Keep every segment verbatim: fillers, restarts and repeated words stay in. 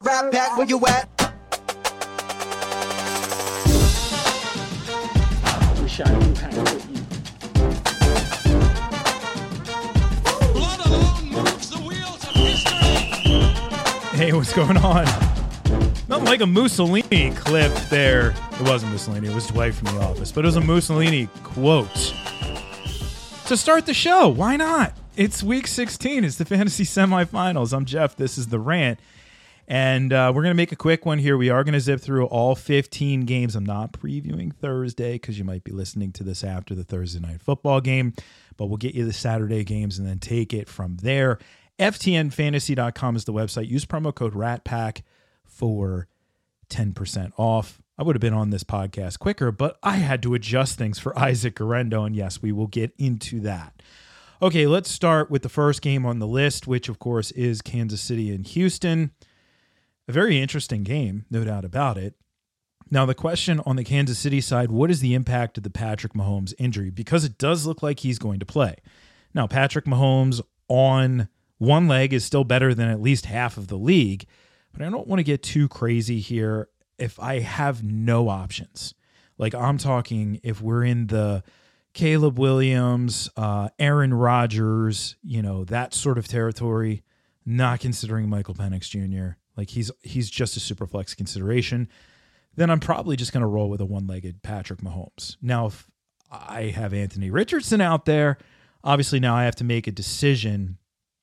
Rap back, where you at? I wish I knew how to hit you. Blood alone moves the wheels of history. Hey, what's going on? Not like a Mussolini clip there. It wasn't Mussolini. It was Dwight from The Office. But it was a Mussolini quote. To start the show, why not? It's week sixteen. It's the fantasy semifinals. I'm Jeff. This is The Rant. And uh, we're going to make a quick one here. We are going to zip through all fifteen games. I'm not previewing Thursday because you might be listening to this after the Thursday night football game. But we'll get you the Saturday games and then take it from there. F T N fantasy dot com is the website. Use promo code RATPACK for ten percent off. I would have been on this podcast quicker, but I had to adjust things for Isaac Guerrero, and yes, we will get into that. Okay, let's start with the first game on the list, which, of course, is Kansas City and Houston. A very interesting game, no doubt about it. Now, the question on the Kansas City side, what is the impact of the Patrick Mahomes injury? Because it does look like he's going to play. Now, Patrick Mahomes on one leg is still better than at least half of the league, but I don't want to get too crazy here if I have no options. Like, I'm talking if we're in the Caleb Williams, uh, Aaron Rodgers, you know, that sort of territory, not considering Michael Penix Junior Like, he's he's just a super flex consideration. Then I'm probably just going to roll with a one-legged Patrick Mahomes. Now, if I have Anthony Richardson out there, obviously now I have to make a decision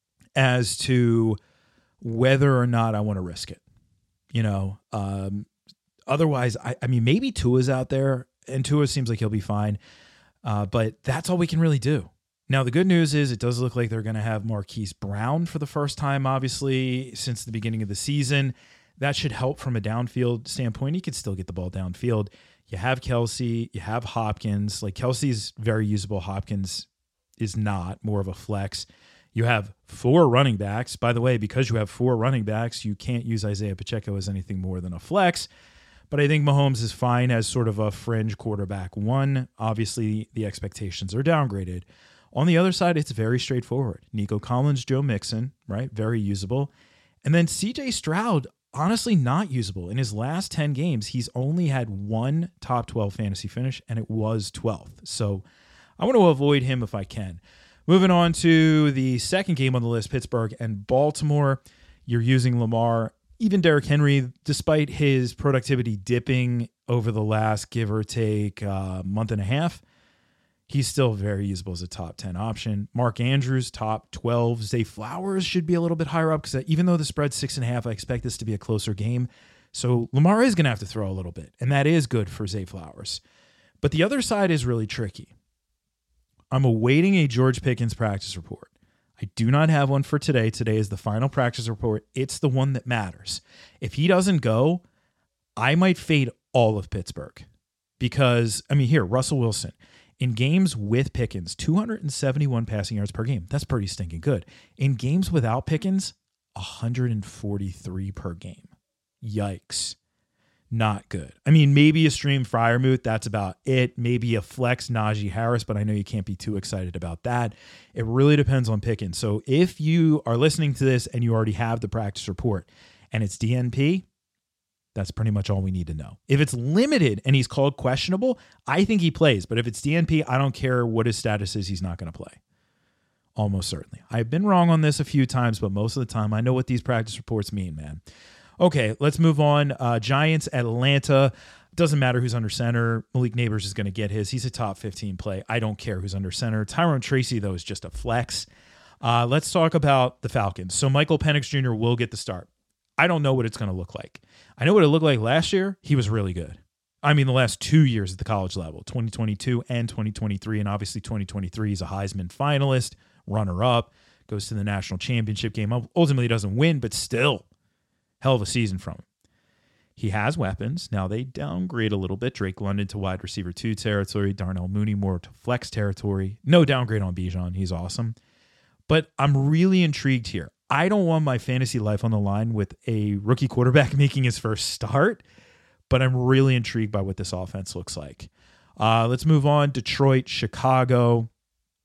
as to whether or not I want to risk it. You know, um, otherwise, I, I mean, maybe Tua's out there, and Tua seems like he'll be fine. Uh, but that's all we can really do. Now, the good news is it does look like they're going to have Marquise Brown for the first time, obviously, since the beginning of the season. That should help from a downfield standpoint. He could still get the ball downfield. You have Kelsey, you have Hopkins. Like, Kelsey's very usable. Hopkins is not, more of a flex. You have four running backs. By the way, because you have four running backs, you can't use Isaiah Pacheco as anything more than a flex. But I think Mahomes is fine as sort of a fringe quarterback one. Obviously, the expectations are downgraded. On the other side, it's very straightforward. Nico Collins, Joe Mixon, right? Very usable. And then C J Stroud, honestly not usable. In his last ten games, he's only had one top twelve fantasy finish, and it was twelfth. So I want to avoid him if I can. Moving on to the second game on the list, Pittsburgh and Baltimore. You're using Lamar. Even Derrick Henry, despite his productivity dipping over the last give or take uh, month and a half, he's still very usable as a top ten option. Mark Andrews, top twelve. Zay Flowers should be a little bit higher up because even though the spread's six and a half, I expect this to be a closer game. So Lamar is going to have to throw a little bit, and that is good for Zay Flowers. But the other side is really tricky. I'm awaiting a George Pickens practice report. I do not have one for today. Today is the final practice report. It's the one that matters. If he doesn't go, I might fade all of Pittsburgh because, I mean, here, Russell Wilson. In games with Pickens, two hundred seventy-one passing yards per game. That's pretty stinking good. In games without Pickens, one hundred forty-three per game. Yikes. Not good. I mean, maybe a stream Freiermuth. That's about it. Maybe a flex Najee Harris, but I know you can't be too excited about that. It really depends on Pickens. So if you are listening to this and you already have the practice report and it's D N P, that's pretty much all we need to know. If it's limited and he's called questionable, I think he plays. But if it's D N P, I don't care what his status is. He's not going to play. Almost certainly. I've been wrong on this a few times, but most of the time I know what these practice reports mean, man. Okay, let's move on. Uh, Giants, Atlanta. Doesn't matter who's under center. Malik Neighbors is going to get his. He's a top fifteen play. I don't care who's under center. Tyrone Tracy, though, is just a flex. Uh, let's talk about the Falcons. So Michael Penix Junior will get the start. I don't know what it's going to look like. I know what it looked like last year. He was really good. I mean, the last two years at the college level, twenty twenty-two and twenty twenty-three, and obviously twenty twenty-three is a Heisman finalist, runner-up, goes to the national championship game. Ultimately doesn't win, but still, hell of a season from him. He has weapons. Now they downgrade a little bit. Drake London to wide receiver two territory. Darnell Mooney more to flex territory. No downgrade on Bijan. He's awesome. But I'm really intrigued here. I don't want my fantasy life on the line with a rookie quarterback making his first start, but I'm really intrigued by what this offense looks like. Uh, let's move on. Detroit, Chicago.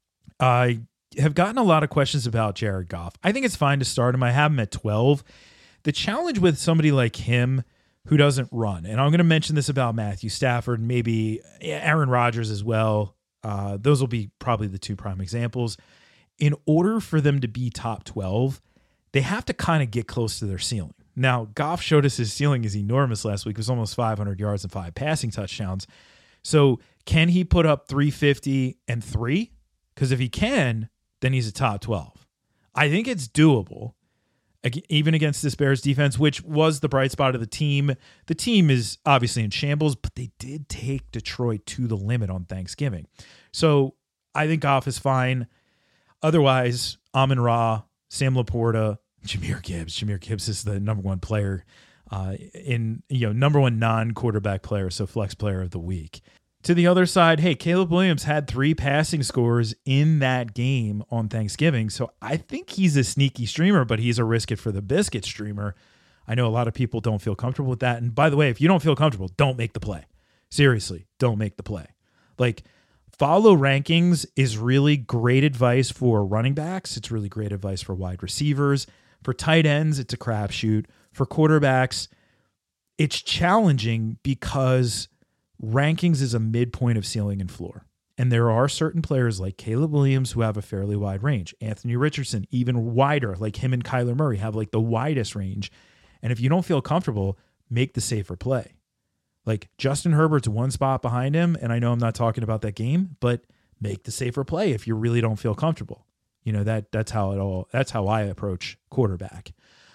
I have gotten a lot of questions about Jared Goff. I think it's fine to start him. I have him at twelve. The challenge with somebody like him who doesn't run, and I'm going to mention this about Matthew Stafford, maybe Aaron Rodgers as well. Uh, those will be probably the two prime examples. In order for them to be top twelve, they have to kind of get close to their ceiling. Now, Goff showed us his ceiling is enormous last week. It was almost five hundred yards and five passing touchdowns. So can he put up three fifty and three? Because if he can, then he's a top twelve. I think it's doable, even against this Bears defense, which was the bright spot of the team. The team is obviously in shambles, but they did take Detroit to the limit on Thanksgiving. So I think Goff is fine. Otherwise, Amon-Ra, Sam Laporta, Jahmyr Gibbs. Jahmyr Gibbs is the number one player uh, in, you know, number one non-quarterback player, so flex player of the week. To the other side, hey, Caleb Williams had three passing scores in that game on Thanksgiving, so I think he's a sneaky streamer, but he's a risk it for the biscuit streamer. I know a lot of people don't feel comfortable with that, and by the way, if you don't feel comfortable, don't make the play. Seriously, don't make the play. Like, follow rankings is really great advice for running backs. It's really great advice for wide receivers. For tight ends, it's a crapshoot. For quarterbacks, it's challenging because rankings is a midpoint of ceiling and floor. And there are certain players like Caleb Williams who have a fairly wide range. Anthony Richardson, even wider, like him and Kyler Murray have like the widest range. And if you don't feel comfortable, make the safer play. Like Justin Herbert's one spot behind him, and I know I'm not talking about that game, but make the safer play if you really don't feel comfortable. You know, that that's how it all that's how I approach quarterback.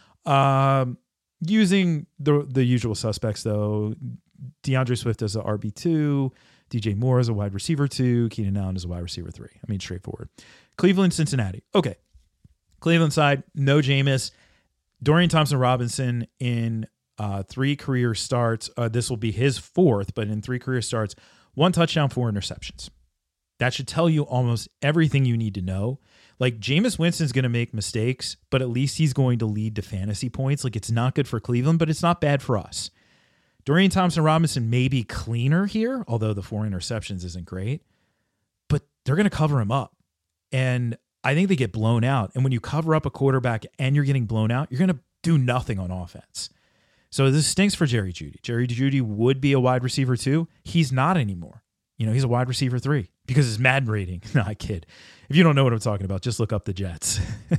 Um, using the the usual suspects though, DeAndre Swift as a R B two, D J Moore as a wide receiver two, Keenan Allen as a wide receiver three. I mean, straightforward. Cleveland, Cincinnati. Okay. Cleveland side, no Jameis. Dorian Thompson-Robinson in Uh, three career starts. Uh, this will be his fourth, but in three career starts, one touchdown, four interceptions. That should tell you almost everything you need to know. Like Jameis Winston's going to make mistakes, but at least he's going to lead to fantasy points. Like it's not good for Cleveland, but it's not bad for us. Dorian Thompson-Robinson may be cleaner here, although the four interceptions isn't great, but they're going to cover him up. And I think they get blown out. And when you cover up a quarterback and you're getting blown out, you're going to do nothing on offense. So this stinks for Jerry Jeudy. Jerry Jeudy would be a wide receiver too. He's not anymore. You know, he's a wide receiver three because his Madden rating. No, I kid. If you don't know what I'm talking about, just look up the Jets.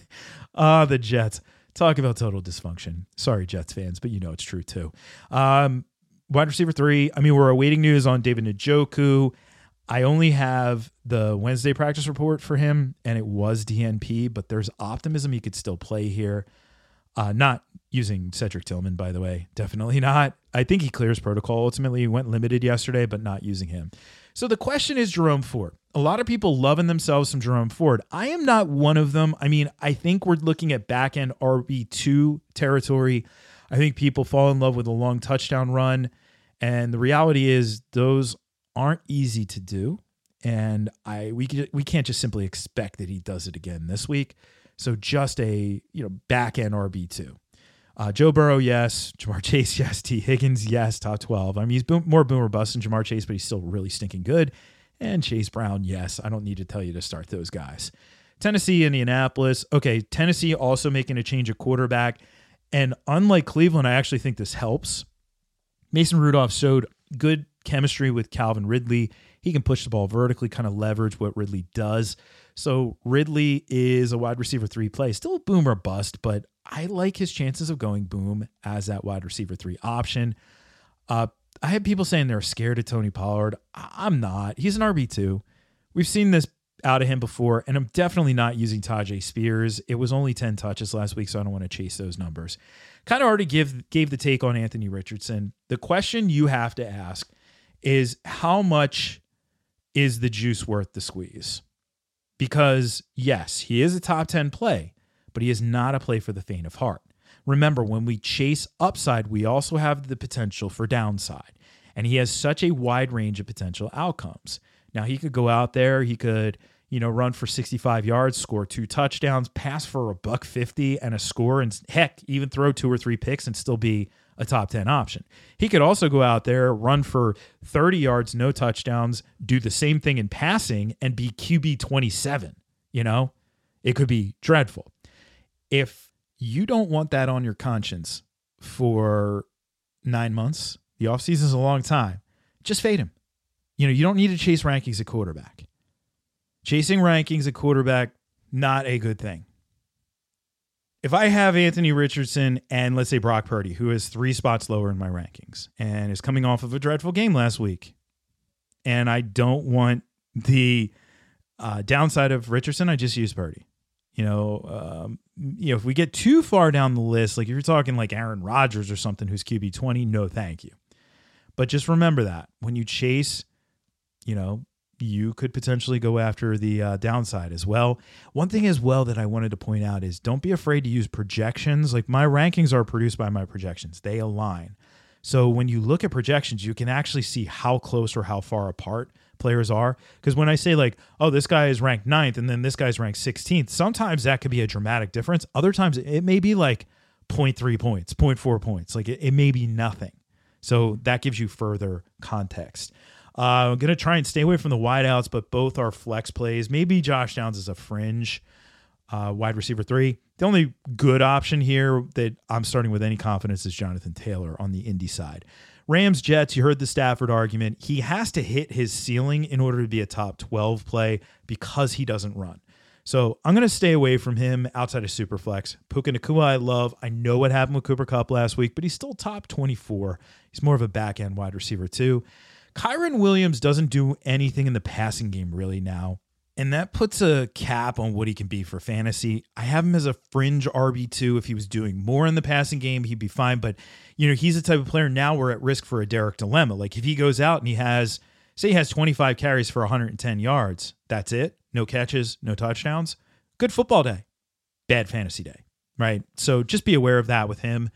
Ah, uh, the Jets. Talk about total dysfunction. Sorry, Jets fans, but you know it's true too. Um, wide receiver three. I mean, we're awaiting news on David Njoku. I only have the Wednesday practice report for him, and it was D N P, but there's optimism he could still play here. Uh, not using Cedric Tillman, by the way. Definitely not. I think he clears protocol. Ultimately, he went limited yesterday, but not using him. So the question is Jerome Ford. A lot of people loving themselves from Jerome Ford. I am not one of them. I mean, I think we're looking at back-end R B two territory. I think people fall in love with a long touchdown run. And the reality is those aren't easy to do. And I we we can't just simply expect that he does it again this week. So just a, you know, back-end R B two. Uh, Joe Burrow, yes. Jamar Chase, yes. T. Higgins, yes. Top twelve. I mean, he's boom, more boomer bust than Jamar Chase, but he's still really stinking good. And Chase Brown, yes. I don't need to tell you to start those guys. Tennessee, Indianapolis. Okay, Tennessee also making a change of quarterback. And unlike Cleveland, I actually think this helps. Mason Rudolph showed good chemistry with Calvin Ridley. He can push the ball vertically, kind of leverage what Ridley does. So Ridley is a wide receiver three play. Still a boom or bust, but I like his chances of going boom as that wide receiver three option. Uh, I had people saying they're scared of Tony Pollard. I'm not. He's an R B two. We've seen this out of him before, and I'm definitely not using Tajay Spears. It was only ten touches last week, so I don't want to chase those numbers. Kind of already give, gave the take on Anthony Richardson. The question you have to ask is how much is the juice worth the squeeze? Because, yes, he is a top ten play, but he is not a play for the faint of heart. Remember, when we chase upside, we also have the potential for downside. And he has such a wide range of potential outcomes. Now, he could go out there, he could, you know, run for sixty-five yards, score two touchdowns, pass for a buck fifty and a score, and heck, even throw two or three picks and still be a top ten option. He could also go out there, run for thirty yards, no touchdowns, do the same thing in passing, and be Q B twenty-seven. You know, it could be dreadful. If you don't want that on your conscience for nine months. The offseason is a long time. Just fade him. You know, you don't need to chase rankings at quarterback. Chasing rankings at quarterback, not a good thing. If I have Anthony Richardson and let's say Brock Purdy, who is three spots lower in my rankings and is coming off of a dreadful game last week, and I don't want the uh, downside of Richardson, I just use Purdy. You know, um, you know, if we get too far down the list, like if you're talking like Aaron Rodgers or something who's Q B twenty, no thank you. But just remember that when you chase, you know, you could potentially go after the uh, downside as well. One thing as well that I wanted to point out is don't be afraid to use projections. Like my rankings are produced by my projections. They align. So when you look at projections, you can actually see how close or how far apart players are. Because when I say like, oh, this guy is ranked ninth and then this guy's ranked sixteenth, sometimes that could be a dramatic difference. Other times it may be like zero point three points, zero point four points. Like it, it may be nothing. So that gives you further context. Uh, I'm going to try and stay away from the wideouts, but both are flex plays. Maybe Josh Downs is a fringe uh, wide receiver three. The only good option here that I'm starting with any confidence is Jonathan Taylor on the Indy side. Rams, Jets, you heard the Stafford argument. He has to hit his ceiling in order to be a top twelve play because he doesn't run. So I'm going to stay away from him outside of Superflex. Puka Nacua I love. I know what happened with Cooper Kupp last week, but he's still top twenty-four. He's more of a back-end wide receiver too. Kyron Williams doesn't do anything in the passing game really now, and that puts a cap on what he can be for fantasy. I have him as a fringe R B two. If he was doing more in the passing game, he'd be fine, but you know, he's the type of player now we're at risk for a Derek dilemma. Like if he goes out and he has, say he has twenty-five carries for one hundred ten yards, that's it. No catches, no touchdowns. Good football day, bad fantasy day, right? So just be aware of that with him.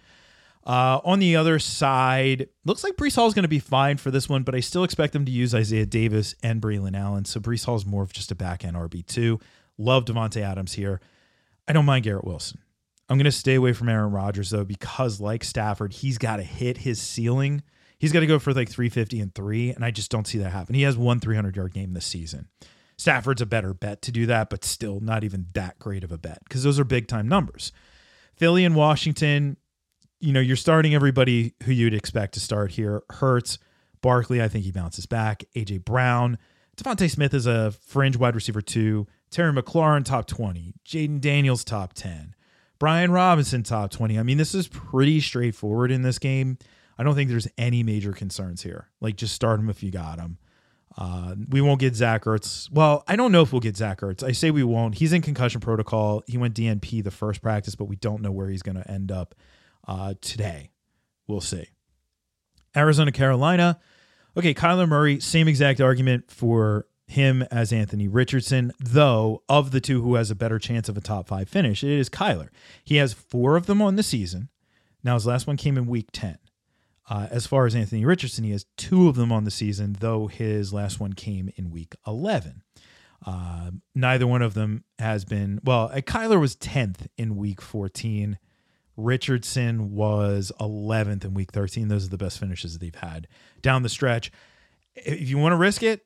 Uh, on the other side, looks like Breece Hall is going to be fine for this one, but I still expect them to use Isaiah Davis and Braylon Allen. So Breece Hall is more of just a back-end R B two. Love Devontae Adams here. I don't mind Garrett Wilson. I'm going to stay away from Aaron Rodgers, though, because like Stafford, he's got to hit his ceiling. He's got to go for like three fifty and three, and I just don't see that happen. He has one three hundred-yard game this season. Stafford's a better bet to do that, but still not even that great of a bet because those are big-time numbers. Philly and Washington, you know, you're starting everybody who you'd expect to start here. Hurts, Barkley, I think he bounces back. A J Brown. Devontae Smith is a fringe wide receiver two. Terry McLaurin, top twenty. Jaden Daniels, top ten. Brian Robinson, top twenty. I mean, this is pretty straightforward in this game. I don't think there's any major concerns here. Like, just start him if you got him. Uh, we won't get Zach Ertz. Well, I don't know if we'll get Zach Ertz. I say we won't. He's in concussion protocol. He went D N P the first practice, but we don't know where he's going to end up uh, today. We'll see. Arizona, Carolina. Okay, Kyler Murray, same exact argument for him as Anthony Richardson, though of the two who has a better chance of a top five finish, it is Kyler. He has four of them on the season. Now, his last one came in week ten. Uh, as far as Anthony Richardson, he has two of them on the season, though his last one came in week eleven. Uh, neither one of them has been, well, Kyler was tenth in week fourteen. Richardson was eleventh in week thirteen. Those are the best finishes they've had down the stretch. If you want to risk it,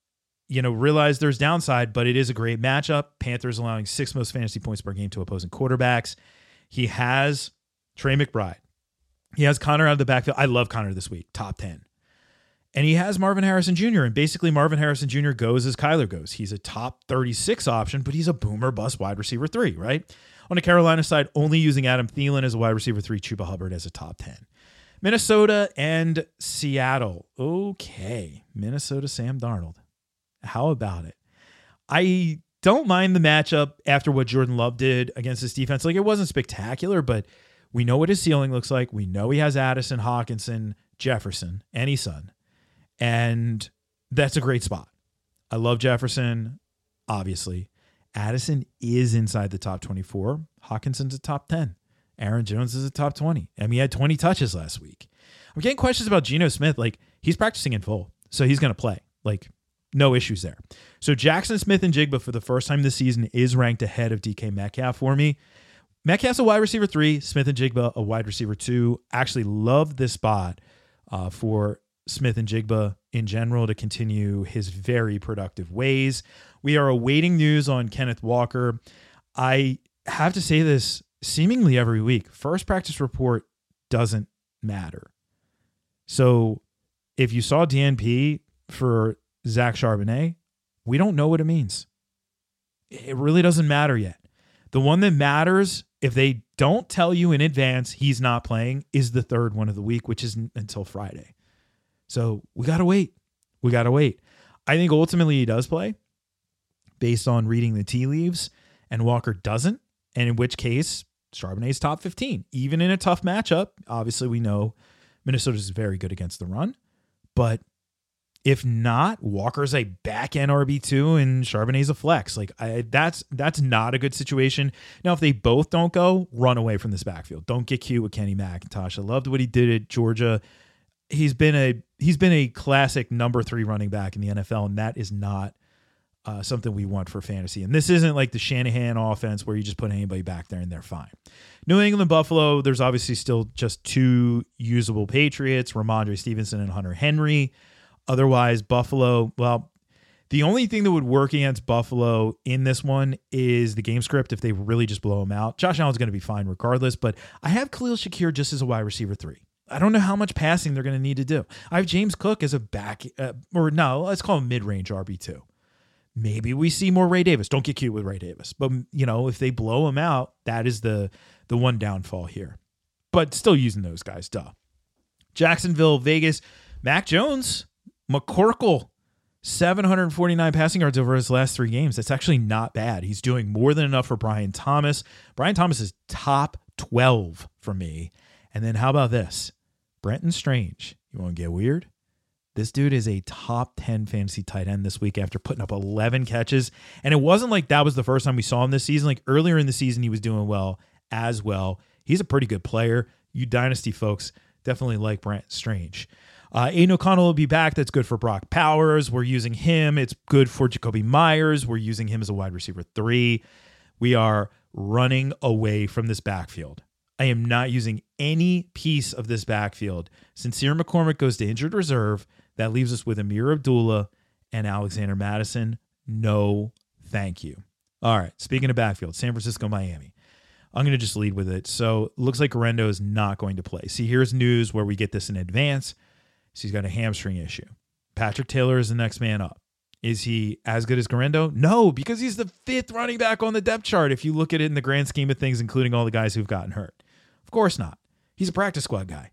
you know, realize there's downside, but it is a great matchup. Panthers allowing sixth most fantasy points per game to opposing quarterbacks. He has Trey McBride. He has Connor out of the backfield. I love Connor this week, top ten. And he has Marvin Harrison Junior And basically Marvin Harrison Junior goes as Kyler goes. He's a top thirty-six option, but he's a boomer bust wide receiver three, right? On the Carolina side, only using Adam Thielen as a wide receiver three, Chuba Hubbard as a top ten. Minnesota and Seattle. Okay. Minnesota, Sam Darnold. How about it? I don't mind the matchup after what Jordan Love did against this defense. Like, it wasn't spectacular, but we know what his ceiling looks like. We know he has Addison, Hawkinson, Jefferson, and his son. And that's a great spot. I love Jefferson, obviously. Addison is inside the top twenty-four. Hawkinson's a top ten. Aaron Jones is a top twenty. I mean, he had twenty touches last week. I'm getting questions about Geno Smith. Like, he's practicing in full, so he's going to play. Like, no issues there. So Jackson Smith and Jigba for the first time this season is ranked ahead of D K Metcalf for me. Metcalf's a wide receiver three, Smith and Jigba a wide receiver two. Actually love this spot uh, for Smith and Jigba in general to continue his very productive ways. We are awaiting news on Kenneth Walker. I have to say this, seemingly every week, first practice report doesn't matter. So if you saw D N P for Zach Charbonnet, we don't know what it means. It really doesn't matter yet. The one that matters, if they don't tell you in advance he's not playing, is the third one of the week, which isn't until Friday. So we got to wait. We got to wait. I think ultimately he does play based on reading the tea leaves, and Walker doesn't, and in which case Charbonnet's top fifteen. Even in a tough matchup, obviously we know Minnesota is very good against the run, but if not, Walker's a back-end R B two and Charbonnet's a flex. Like I, that's that's not a good situation. Now, if they both don't go, run away from this backfield. Don't get cute with Kenny McIntosh. I loved what he did at Georgia. He's been a he's been a classic number three running back in the N F L, and that is not uh, something we want for fantasy. And this isn't like the Shanahan offense where you just put anybody back there and they're fine. New England Buffalo, there's obviously still just two usable Patriots, Ramondre Stevenson and Hunter Henry. Otherwise, Buffalo, well, the only thing that would work against Buffalo in this one is the game script if they really just blow them out. Josh Allen's going to be fine regardless, but I have Khalil Shakir just as a wide receiver three. I don't know how much passing they're going to need to do. I have James Cook as a back, uh, or no, let's call him mid-range R B two. Maybe we see more Ray Davis. Don't get cute with Ray Davis. But, you know, if they blow him out, that is the, the one downfall here. But still using those guys, duh. Jacksonville, Vegas, Mac Jones, McCorkle, seven hundred forty-nine passing yards over his last three games. That's actually not bad. He's doing more than enough for Brian Thomas. Brian Thomas is top twelve for me. And then how about this? Brenton Strange. You want to get weird? This dude is a top ten fantasy tight end this week after putting up eleven catches. And it wasn't like that was the first time we saw him this season. Like earlier in the season, he was doing well as well. He's a pretty good player. You Dynasty folks definitely like Brenton Strange. Uh, Aiden O'Connell will be back. That's good for Brock Powers. We're using him. It's good for Jacoby Myers. We're using him as a wide receiver three. We are running away from this backfield. I am not using any piece of this backfield. Sincere McCormick goes to injured reserve. That leaves us with Amir Abdullah and Alexander Madison. No, thank you. All right, speaking of backfield, San Francisco, Miami. I'm going to just lead with it. So it looks like Garendo is not going to play. See, here's news where we get this in advance. So he's got a hamstring issue. Patrick Taylor is the next man up. Is he as good as Garendo? No, because he's the fifth running back on the depth chart if you look at it in the grand scheme of things, including all the guys who've gotten hurt. Of course not. He's a practice squad guy.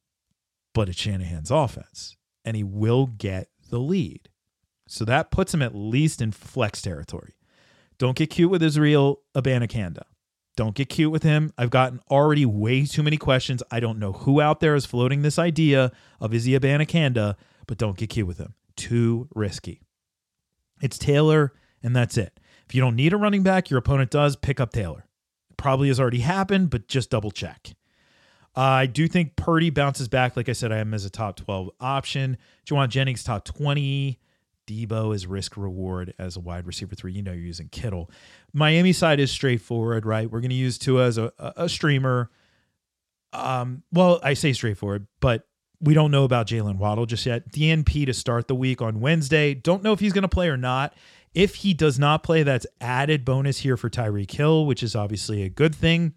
But it's Shanahan's offense, and he will get the lead. So that puts him at least in flex territory. Don't get cute with Israel Abanikanda. Don't get cute with him. I've gotten already way too many questions. I don't know who out there is floating this idea of Izzy Abanikanda, but don't get cute with him. Too risky. It's Taylor, and that's it. If you don't need a running back, your opponent does, pick up Taylor. It probably has already happened, but just double check. Uh, I do think Purdy bounces back. Like I said, I have him as a top twelve option. Juwan Jennings, top twenty. Debo is risk reward as a wide receiver three. You know you're using Kittle. Miami side is straightforward, right? We're going to use Tua as a, a streamer. Um, well, I say straightforward, but we don't know about Jalen Waddle just yet. D N P to start the week on Wednesday. Don't know if he's going to play or not. If he does not play, that's added bonus here for Tyreek Hill, which is obviously a good thing.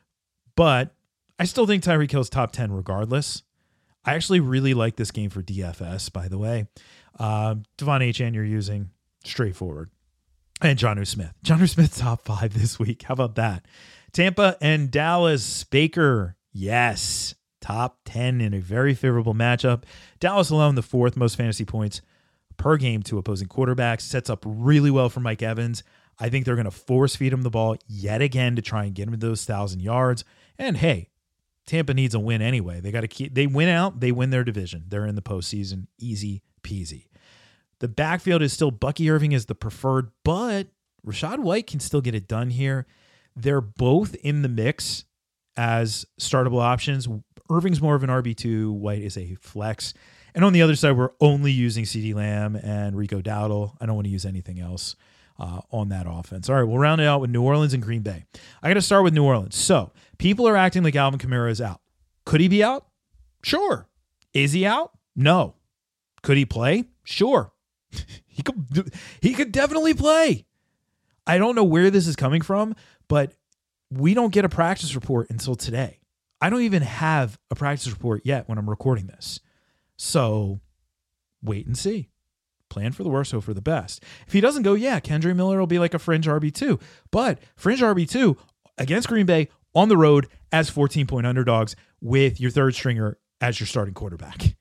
But I still think Tyreek Hill's top ten regardless. I actually really like this game for D F S, by the way. Uh, Devon Achane you're using, straightforward. And Jonnu Smith. Jonnu Smith top five this week. How about that? Tampa and Dallas. Baker, yes. Top ten in a very favorable matchup. Dallas alone, the fourth most fantasy points per game to opposing quarterbacks. Sets up really well for Mike Evans. I think they're going to force feed him the ball yet again to try and get him to those one thousand yards. And hey, Tampa needs a win anyway. They got to keep, they win out, they win their division. They're in the postseason. Easy peasy. The backfield is still Bucky Irving as the preferred, but Rachaad White can still get it done here. They're both in the mix as startable options. Irving's more of an R B two. White is a flex. And on the other side, we're only using CeeDee Lamb and Rico Dowdle. I don't want to use anything else uh, on that offense. All right, we'll round it out with New Orleans and Green Bay. I got to start with New Orleans. So people are acting like Alvin Kamara is out. Could he be out? Sure. Is he out? No. Could he play? Sure. he could he could definitely play. I don't know where this is coming from, but we don't get a practice report until today. I don't even have a practice report yet when I'm recording this. So wait and see. Plan for the worst, hope for the best. If he doesn't go, yeah, Kendre Miller will be like a fringe R B two. But fringe R B two against Green Bay on the road as fourteen-point underdogs with your third stringer as your starting quarterback.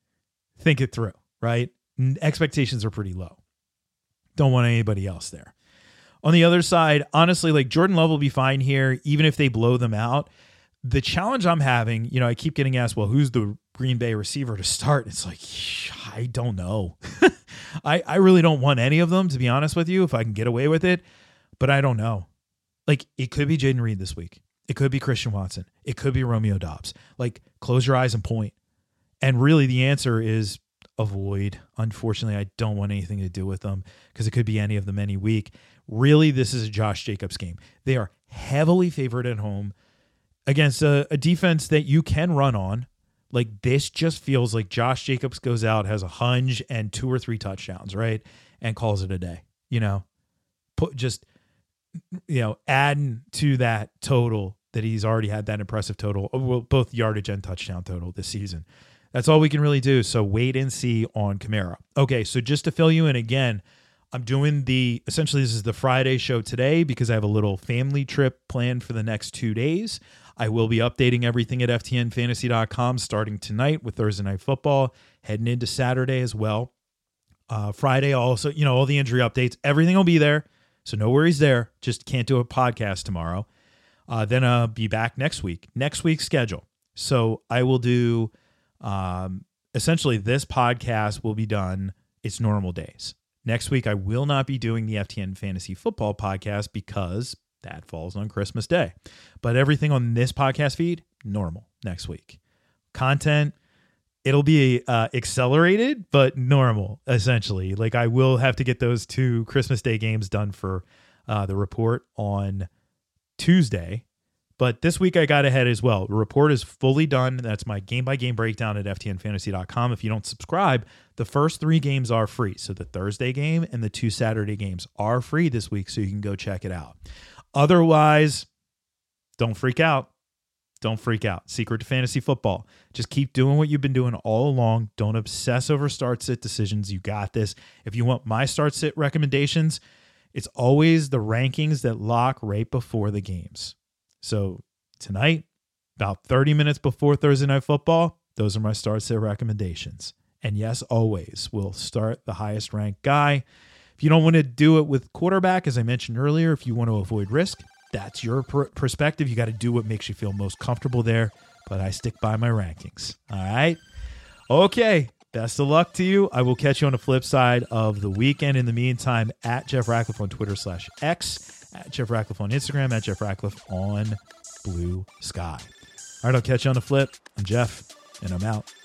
Think it through, right? Expectations are pretty low. Don't want anybody else there. On the other side, honestly, like Jordan Love will be fine here, even if they blow them out. The challenge I'm having, you know, I keep getting asked, well, who's the Green Bay receiver to start? It's like, I don't know. I, I really don't want any of them, to be honest with you, if I can get away with it, but I don't know. Like, it could be Jaden Reed this week. It could be Christian Watson. It could be Romeo Doubs. Like, close your eyes and point. And really the answer is avoid. Unfortunately, I don't want anything to do with them because it could be any of them any week. Really, this is a Josh Jacobs game. They are heavily favored at home against a, a defense that you can run on. Like, this just feels like Josh Jacobs goes out, has a hunch and two or three touchdowns, right? And calls it a day, you know, put just, you know, adding to that total that he's already had that impressive total, well, both yardage and touchdown total this season. That's all we can really do. So wait and see on Kamara. Okay. So just to fill you in again, I'm doing the, essentially this is the Friday show today because I have a little family trip planned for the next two days. I will be updating everything at F T N fantasy dot com starting tonight with Thursday Night Football, heading into Saturday as well. Uh, Friday also, you know, all the injury updates, everything will be there. So no worries there. Just can't do a podcast tomorrow. Uh, then I'll be back next week, next week's schedule. So I will do, um, essentially this podcast will be done its normal days. Next week, I will not be doing the F T N Fantasy Football podcast because that falls on Christmas Day. But everything on this podcast feed, normal next week. Content, it'll be uh, accelerated, but normal, essentially. Like I will have to get those two Christmas Day games done for uh, the report on Tuesday. But this week I got ahead as well. The report is fully done. That's my game-by-game breakdown at F T N fantasy dot com. If you don't subscribe, the first three games are free. So the Thursday game and the two Saturday games are free this week, so you can go check it out. Otherwise, don't freak out. Don't freak out. Secret to fantasy football. Just keep doing what you've been doing all along. Don't obsess over start-sit decisions. You got this. If you want my start-sit recommendations, it's always the rankings that lock right before the games. So tonight, about thirty minutes before Thursday Night Football, those are my start-sit recommendations. And yes, always, we'll start the highest-ranked guy. If you don't want to do it with quarterback, as I mentioned earlier, if you want to avoid risk, that's your per- perspective. You got to do what makes you feel most comfortable there. But I stick by my rankings. All right? Okay. Best of luck to you. I will catch you on the flip side of the weekend. In the meantime, at Jeff Ratcliffe on Twitter slash X, at Jeff Ratcliffe on Instagram, at Jeff Ratcliffe on Blue Sky. All right, I'll catch you on the flip. I'm Jeff, and I'm out.